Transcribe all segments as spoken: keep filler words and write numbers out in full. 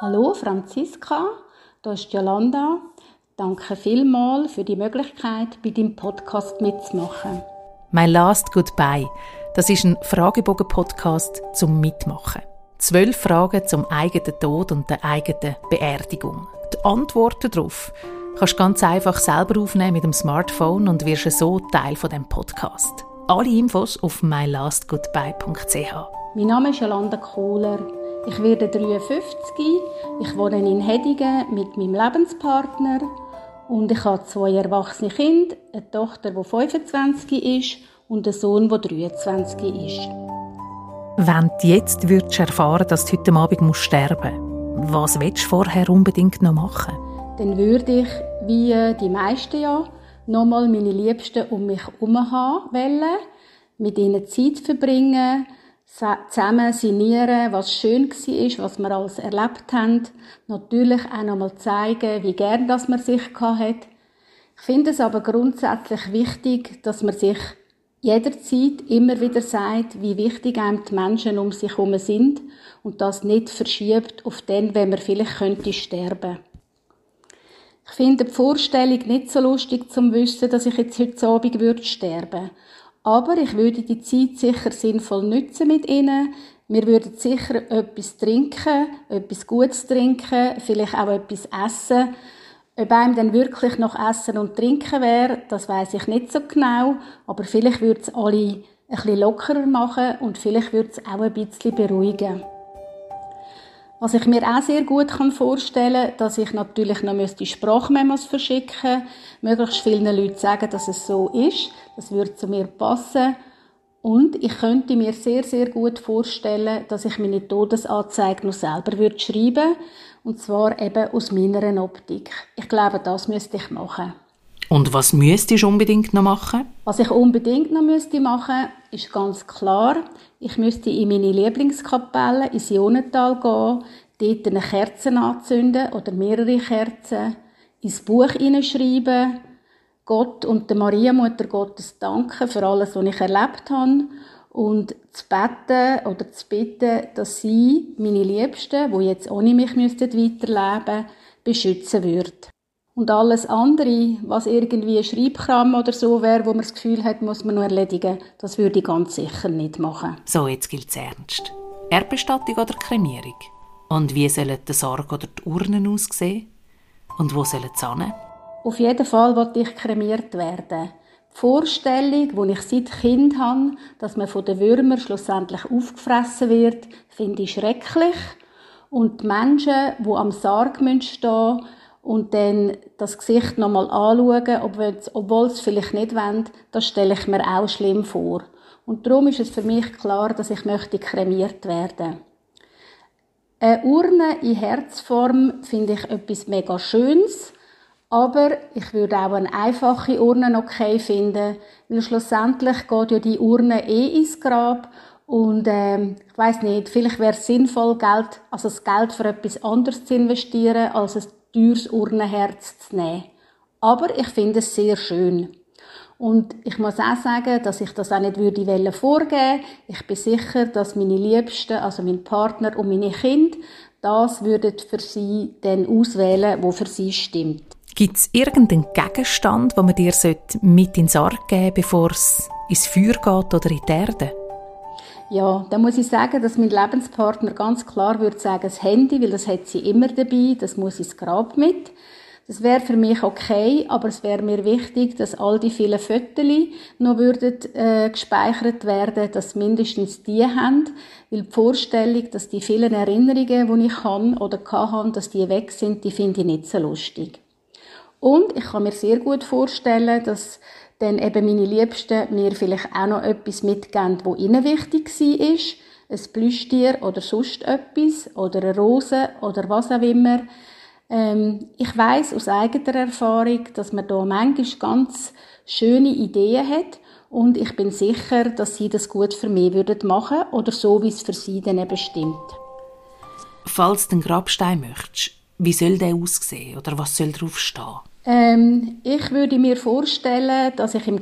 Hallo Franziska, hier ist Jolanda. Danke vielmals für die Möglichkeit, bei deinem Podcast mitzumachen. «My Last Goodbye», das ist ein Fragebogen-Podcast zum Mitmachen. Zwölf Fragen zum eigenen Tod und der eigenen Beerdigung. Die Antworten darauf kannst du ganz einfach selber aufnehmen mit dem Smartphone und wirst so Teil von dem Podcast. Alle Infos auf my last goodbye punkt c h. Mein Name ist Jolanda Kohler. Ich werde dreiundfünfzig. Ich wohne in Hedigen mit meinem Lebenspartner und ich habe zwei erwachsene Kinder, eine Tochter, die fünfundzwanzig ist und einen Sohn, der dreiundzwanzig ist. Wenn du jetzt würdest erfahren, dass du heute Abend sterben musst, was willst du vorher unbedingt noch machen? Dann würde ich, wie die meisten ja, nochmal meine Liebsten um mich herum haben wollen, mit ihnen Zeit verbringen, zusammen sinnieren, was schön war, was wir alles erlebt haben. Natürlich auch nochmal zeigen, wie gern das man sich hat. Ich finde es aber grundsätzlich wichtig, dass man sich jederzeit immer wieder sagt, wie wichtig einem die Menschen um sich herum sind und das nicht verschiebt auf den, wenn man vielleicht könnte sterben. Ich finde die Vorstellung nicht so lustig, zum Wissen, dass ich jetzt heute Abend würde sterben. Aber ich würde die Zeit sicher sinnvoll nutzen mit ihnen. Wir würden sicher etwas trinken, etwas Gutes trinken, vielleicht auch etwas essen. Ob einem dann wirklich noch Essen und Trinken wäre, das weiss ich nicht so genau. Aber vielleicht würde es alle ein bisschen lockerer machen und vielleicht würde es auch ein bisschen beruhigen. Was ich mir auch sehr gut vorstellen kann, dass ich natürlich noch Sprachmemos verschicken müsste, möglichst vielen Leuten sagen, dass es so ist. Das würde zu mir passen. Und ich könnte mir sehr, sehr gut vorstellen, dass ich meine Todesanzeige noch selber würde schreiben. Und zwar eben aus meiner Optik. Ich glaube, das müsste ich machen. Und was müsstest du unbedingt noch machen? Was ich unbedingt noch müsste machen, ist ganz klar. Ich müsste in meine Lieblingskapelle ins Ionental gehen, dort eine Kerze anzünden oder mehrere Kerzen, ins Buch hineinschreiben, Gott und der Maria Mutter Gottes danken für alles, was ich erlebt habe und zu beten oder zu bitten, dass sie, meine Liebsten, die jetzt ohne mich weiterleben müssten, beschützen würde. Und alles andere, was irgendwie ein Schreibkram oder so wäre, wo man das Gefühl hat, muss man noch erledigen, das würde ich ganz sicher nicht machen. So, jetzt gilt's ernst. Erdbestattung oder Kremierung? Und wie sollen die Sarg oder die Urnen aussehen? Und wo sollen sie hin? Auf jeden Fall will ich kremiert werden. Die Vorstellung, die ich seit Kind habe, dass man von den Würmern schlussendlich aufgefressen wird, finde ich schrecklich. Und die Menschen, die am Sarg stehen müssen, und dann das Gesicht noch mal anschauen, obwohl sie es vielleicht nicht wollen, das stelle ich mir auch schlimm vor. Und darum ist es für mich klar, dass ich möchte kremiert werden. Eine Urne in Herzform finde ich etwas mega Schönes, aber ich würde auch eine einfache Urne okay finden, weil schlussendlich geht ja die Urne eh ins Grab und ähm, ich weiss nicht, vielleicht wäre es sinnvoll, Geld, also das Geld für etwas anderes zu investieren, als ein teures Urnenherz zu nehmen. Aber ich finde es sehr schön. Und ich muss auch sagen, dass ich das auch nicht würde vorgeben wollen. Ich bin sicher, dass meine Liebsten, also mein Partner und meine Kinder, das würden für sie dann auswählen, wo für sie stimmt. Gibt es irgendeinen Gegenstand, den man dir mit in den Sarg geben sollte, bevor es ins Feuer geht oder in die Erde? Ja, da muss ich sagen, dass mein Lebenspartner ganz klar würde sagen, das Handy, weil das hat sie immer dabei, das muss ins Grab mit. Das wäre für mich okay, aber es wäre mir wichtig, dass all die vielen Fotos noch würden, äh, gespeichert werden, dass mindestens die haben, weil die Vorstellung, dass die vielen Erinnerungen, die ich habe oder hatte, dass die weg sind, die finde ich nicht so lustig. Und ich kann mir sehr gut vorstellen, dass dann eben meine Liebsten mir vielleicht auch noch etwas mitgeben, was ihnen wichtig war. Ein Plüschtier oder sonst etwas oder eine Rose oder was auch immer. Ähm, ich weiss aus eigener Erfahrung, dass man da manchmal ganz schöne Ideen hat und ich bin sicher, dass sie das gut für mich würden machen oder so, wie es für sie dann eben stimmt. Falls du einen Grabstein möchtest, wie soll der aussehen oder was soll drauf stehen? Ähm, ich würde mir vorstellen, dass ich im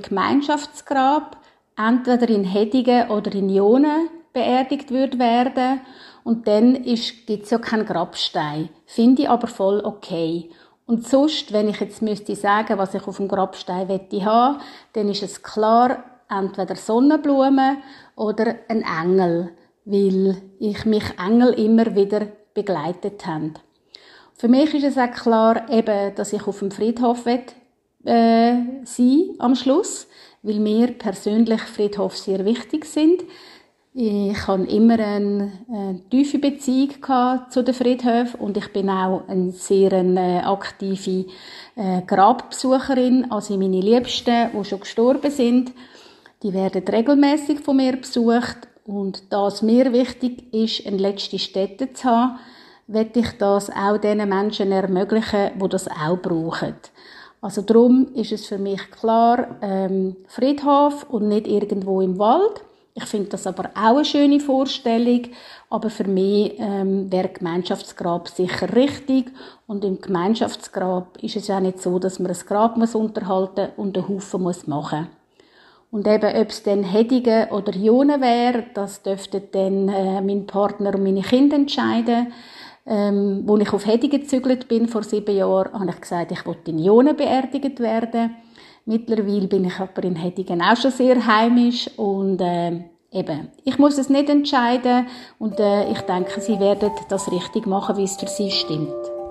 Gemeinschaftsgrab entweder in Hedigen oder in Ionen beerdigt würde werden Und dann gibt es ja keinen Grabstein. Finde ich aber voll okay. Und sonst, wenn ich jetzt müsste sagen, was ich auf dem Grabstein möchte haben, dann ist es klar, entweder Sonnenblumen oder ein Engel, weil ich mich Engel immer wieder begleitet haben. Für mich ist es auch klar, eben, dass ich auf dem Friedhof will, äh, sein am Schluss, weil mir persönlich Friedhof sehr wichtig sind. Ich hatte immer eine, eine tiefe Beziehung zu den Friedhöfen und ich bin auch eine sehr eine aktive äh, Grabbesucherin. Also meine Liebsten, die schon gestorben sind, die werden regelmäßig von mir besucht. Und da es mir wichtig ist, eine letzte Stätte zu haben, möchte ich das auch den Menschen ermöglichen, die das auch brauchen. Also darum ist es für mich klar, ähm, Friedhof und nicht irgendwo im Wald. Ich finde das aber auch eine schöne Vorstellung, aber für mich ähm, wäre Gemeinschaftsgrab sicher richtig. Und im Gemeinschaftsgrab ist es ja nicht so, dass man ein Grab muss unterhalten und einen Haufen muss machen. Und eben, ob es dann Hedigen oder Ionen wäre, das dürften dann äh, mein Partner und meine Kinder entscheiden. Ähm, als ich auf Hedigen gezügelt bin, vor sieben Jahren, habe ich gesagt, ich will in Ionen beerdigt werden. Mittlerweile bin ich aber in Hedigen auch schon sehr heimisch und äh, eben, ich muss es nicht entscheiden und äh, ich denke, sie werden das richtig machen, wie es für sie stimmt.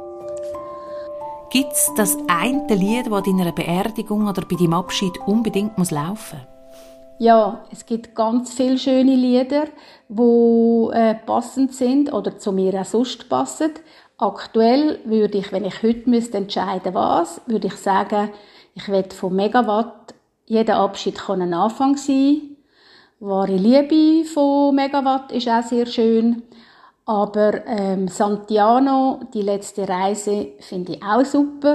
Gibt es das eine Lied, das in einer Beerdigung oder bei deinem Abschied unbedingt muss laufen? Ja, es gibt ganz viele schöne Lieder, die äh, passend sind oder zu mir auch sonst passen. Aktuell würde ich, wenn ich heute müsste entscheiden was, würde ich sagen, ich will von Megawatt, jeder Abschied kann ein Anfang sein. Wahre Liebe von Megawatt ist auch sehr schön. Aber ähm, Santiano, die letzte Reise, finde ich auch super.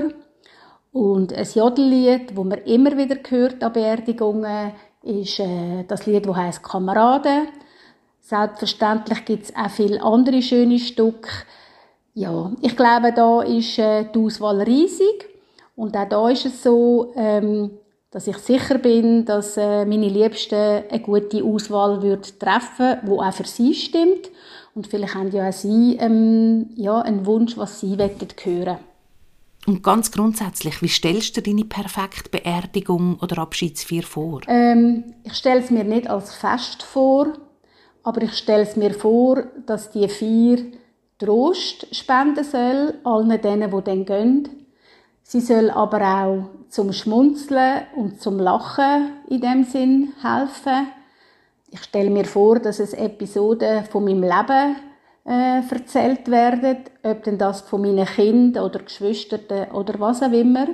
Und ein Jodellied, das man immer wieder hört an Beerdigungen, ist äh, das Lied, das heisst «Kameraden». Selbstverständlich gibt es auch viele andere schöne Stücke. Ja, ich glaube, da ist äh, die Auswahl riesig. Und auch da ist es so, ähm, dass ich sicher bin, dass äh, meine Liebsten eine gute Auswahl wird treffen, die auch für sie stimmt. Und vielleicht haben ja auch sie ähm, ja, einen Wunsch, was sie hören wollen. Und ganz grundsätzlich, wie stellst du dir deine perfekte Beerdigung oder Abschiedsfeier vor? Ähm, ich stelle es mir nicht als Fest vor, aber ich stelle es mir vor, dass die Feier Trost spenden soll, allen denen, die dann gehen. Sie soll aber auch zum Schmunzeln und zum Lachen in dem Sinn helfen. Ich stelle mir vor, dass es Episoden von meinem Leben äh, erzählt werden, ob denn das von meinen Kindern oder Geschwistern oder was auch immer.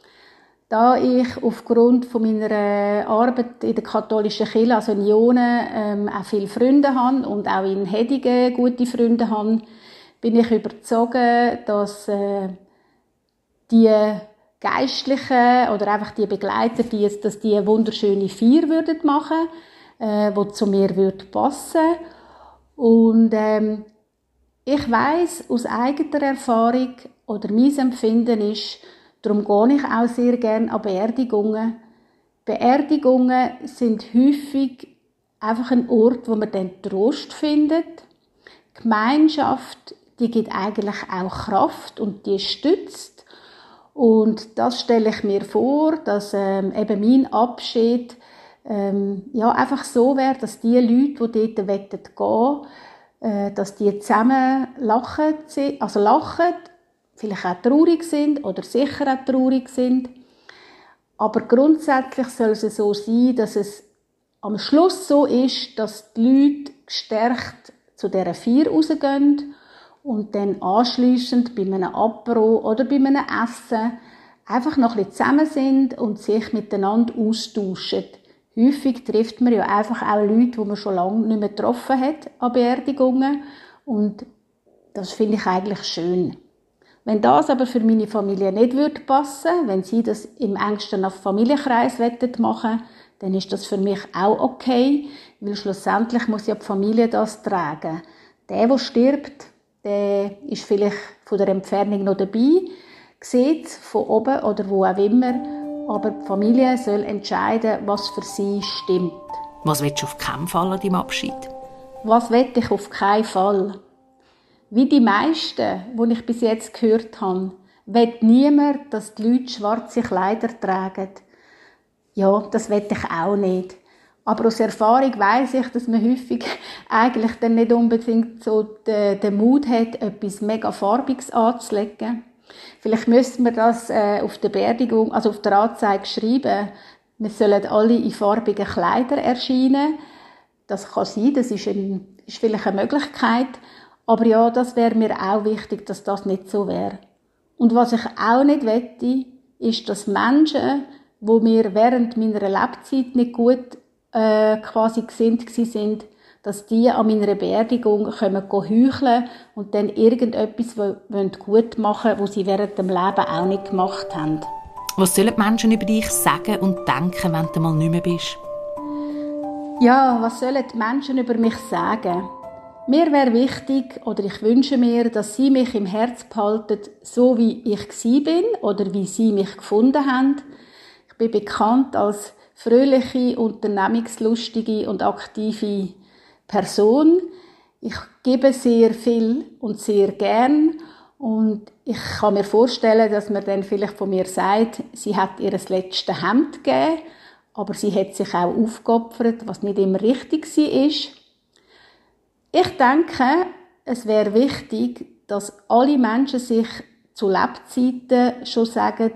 Da ich aufgrund von meiner Arbeit in der katholischen Kirche, also in Ionen, ähm, auch viele Freunde habe und auch in Hedigen gute Freunde habe, bin ich überzeugt, dass äh, die Geistlichen oder einfach die Begleiter, die, dass die eine wunderschöne Feier würden machen, äh, die zu mir würde passen. Und ähm, ich weiss aus eigener Erfahrung oder mein Empfinden ist, darum gehe ich auch sehr gerne an Beerdigungen. Beerdigungen sind häufig einfach ein Ort, wo man dann Trost findet. Die Gemeinschaft, die gibt eigentlich auch Kraft und die stützt. Und das stelle ich mir vor, dass ähm, eben mein Abschied ähm, ja, einfach so wäre, dass die Leute, die dort gehen wollen, äh, dass die zusammen lachen, also lachen, vielleicht auch traurig sind oder sicher auch traurig sind. Aber grundsätzlich soll es so sein, dass es am Schluss so ist, dass die Leute gestärkt zu dieser Feier rausgehen und dann anschliessend bei einem Apero oder bei einem Essen einfach noch ein bisschen zusammen sind und sich miteinander austauschen. Häufig trifft man ja einfach auch Leute, die man schon lange nicht mehr getroffen hat an Beerdigungen. Und das finde ich eigentlich schön. Wenn das aber für meine Familie nicht würde passen, wenn sie das im engsten Familienkreis machen wollen, dann ist das für mich auch okay, weil schlussendlich muss ja die Familie das tragen. Der, der stirbt, der ist vielleicht von der Entfernung noch dabei, sieht es von oben oder wo auch immer, aber die Familie soll entscheiden, was für sie stimmt. Was willst du auf keinen Fall an deinem Abschied? Was will ich auf keinen Fall? Wie die meisten, die ich bis jetzt gehört habe, will niemand, dass die Leute schwarze Kleider tragen. Ja, das will ich auch nicht. Aber aus Erfahrung weiss ich, dass man häufig eigentlich dann nicht unbedingt so den, den Mut hat, etwas mega Farbiges anzulegen. Vielleicht müsste man das äh, auf der Beerdigung, also auf der Anzeige schreiben. Wir sollen alle in farbigen Kleidern erscheinen. Das kann sein, das ist, ein, ist vielleicht eine Möglichkeit. Aber ja, das wäre mir auch wichtig, dass das nicht so wäre. Und was ich auch nicht wette, ist, dass Menschen, die mir während meiner Lebzeit nicht gut äh, quasi gesinnt sind, dass die an meiner Beerdigung kommen heucheln und dann irgendetwas gut machen wollen, was sie während dem Leben auch nicht gemacht haben. Was sollen die Menschen über dich sagen und denken, wenn du mal nicht mehr bist? Ja, was sollen die Menschen über mich sagen? Mir wäre wichtig, oder ich wünsche mir, dass sie mich im Herz behalten, so wie ich gsi bin oder wie sie mich gefunden haben. Ich bin bekannt als fröhliche, unternehmungslustige und aktive Person. Ich gebe sehr viel und sehr gern. Und ich kann mir vorstellen, dass man dann vielleicht von mir sagt, sie hat ihr das letzte Hemd gegeben, aber sie hat sich auch aufgeopfert, was nicht immer richtig war. Ich denke, es wäre wichtig, dass alle Menschen sich zu Lebzeiten schon sagen,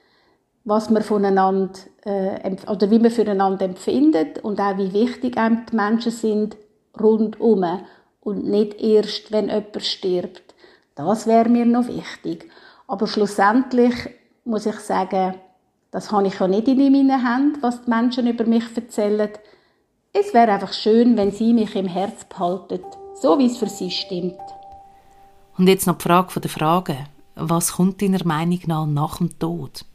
was man voneinander äh, oder wie man füreinander empfindet und auch wie wichtig einem die Menschen sind rundum und nicht erst, wenn jemand stirbt. Das wäre mir noch wichtig. Aber schlussendlich muss ich sagen, das habe ich ja nicht in meinen Händen, was die Menschen über mich erzählen. Es wäre einfach schön, wenn sie mich im Herz behalten, so wie es für sie stimmt. Und jetzt noch die Frage der Fragen. Was kommt deiner Meinung nach nach dem Tod?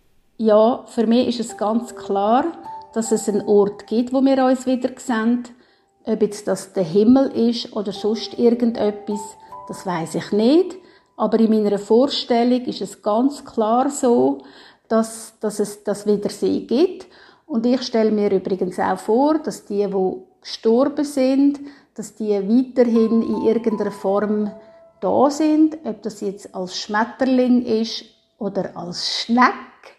Ja, für mich ist es ganz klar, dass es einen Ort gibt, wo wir uns wieder sehen. Ob jetzt das der Himmel ist oder sonst irgendetwas, das weiss ich nicht. Aber in meiner Vorstellung ist es ganz klar so, dass, dass es das Wiedersehen gibt. Und ich stelle mir übrigens auch vor, dass die, die gestorben sind, dass die weiterhin in irgendeiner Form da sind. Ob das jetzt als Schmetterling ist oder als Schneck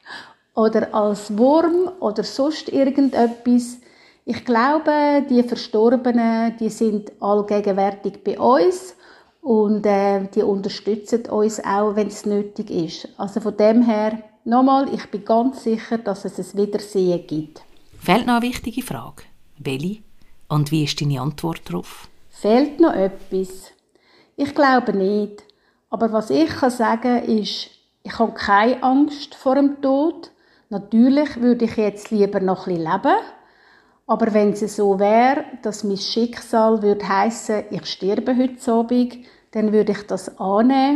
oder als Wurm oder sonst irgendetwas. Ich glaube, die Verstorbenen, die sind allgegenwärtig bei uns und äh, die unterstützen uns auch, wenn es nötig ist. Also von dem her, nochmal, ich bin ganz sicher, dass es ein Wiedersehen gibt. Fehlt noch eine wichtige Frage. Welche? Und wie ist deine Antwort darauf? Fehlt noch etwas? Ich glaube nicht. Aber was ich kann sagen ist, ich habe keine Angst vor dem Tod. Natürlich würde ich jetzt lieber noch ein bisschen leben. Aber wenn es so wäre, dass mein Schicksal würde heissen, ich sterbe heute Abend, dann würde ich das annehmen.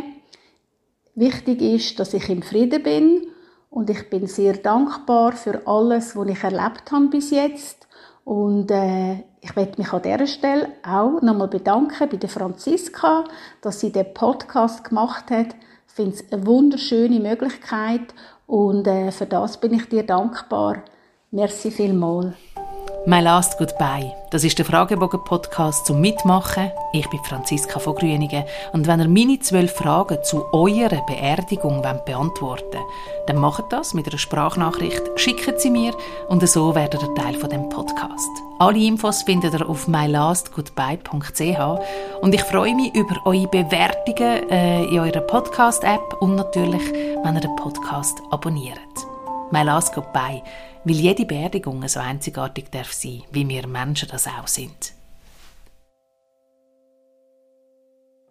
Wichtig ist, dass ich im Frieden bin und ich bin sehr dankbar für alles, was ich erlebt habe bis jetzt. Und äh, ich möchte mich an dieser Stelle auch nochmal bedanken bei der Franziska, dass sie den Podcast gemacht hat. Ich finde es eine wunderschöne Möglichkeit und äh, für das bin ich dir dankbar. Merci vielmals. «My Last Goodbye». Das ist der Fragebogen-Podcast zum Mitmachen. Ich bin Franziska von Grüningen. Und wenn ihr meine zwölf Fragen zu eurer Beerdigung beantworten wollt, dann macht das mit einer Sprachnachricht, schickt sie mir und so werdet ihr Teil von dem Podcast. Alle Infos findet ihr auf my last goodbye punkt c h und ich freue mich über eure Bewertungen äh, in eurer Podcast-App und natürlich, wenn ihr den Podcast abonniert. «My Last Goodbye», weil jede Beerdigung so einzigartig darf sein, wie wir Menschen das auch sind.